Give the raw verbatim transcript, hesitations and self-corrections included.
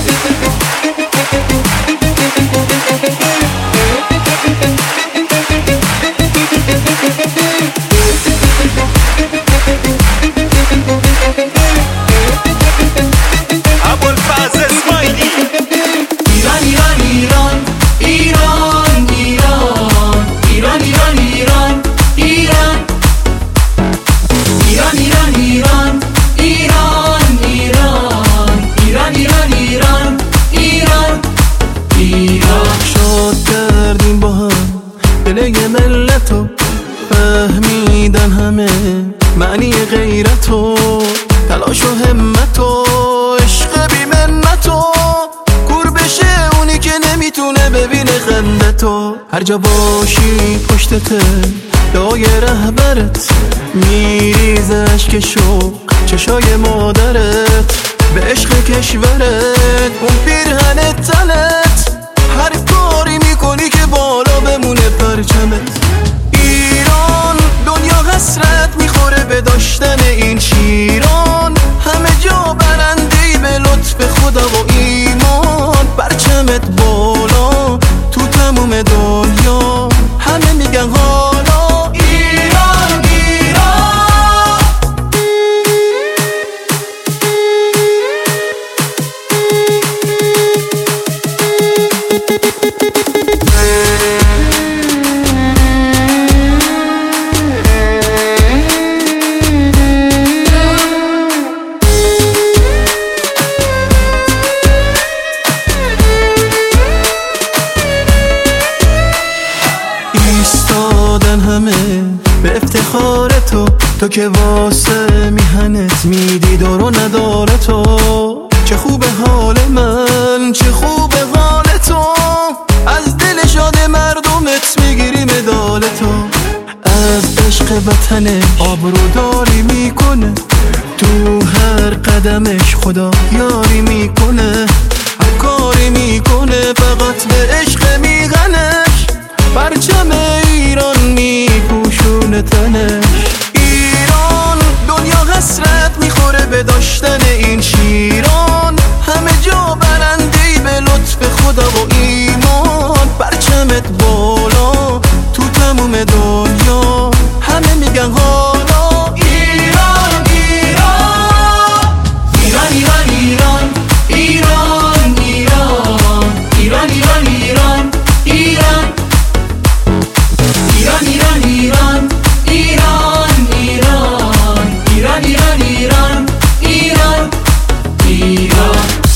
دل ملتو فهمیدن همه معنی غیرتو، تلاش و همتو، عشق بی منتو، کور بشه اونی که نمیتونه ببینه خندتو. هر جا باشی پشتته دعای رهبرت، میریز عشق شوق چشای مادرت، به عشق کشورت اون پیرهن تنت، هر کاری میکنی که بالا بمونه پرچمت. ایران دنیا حسرت میخوره به داشتن این شیران، همه جا برندهی به لطف خدا و ایمان. پرچمت بالا تو تموم دنیا، همه میگن حالا ایران ایران. ایستادن همه به افتخار تو، تو که واسه میهنت میدی دار و نداره تو. چه خوب حال من، چه خوب حال تو، از دل شاد مردمت میگیری مدال تو. از عشق وطنش آبروداری میکنه، تو هر قدمش خدا یاری میکنه، هر کاری میکنه فقط به عشق میغنش. پرچم ایران میپوشونه تنش. ایران دنیا حسرت میخوره به داشتن این شیران، همه جا برندهی به لطف خدا و ایمان. پرچمت بالا تو تموم دنیا، همه میگن حالا ایران ایران. ایران ایران ایران ایران ایران ایران ایران ایران ایران ایران ایران ایران ایران ایران ایران ایران ایران ایران ایران.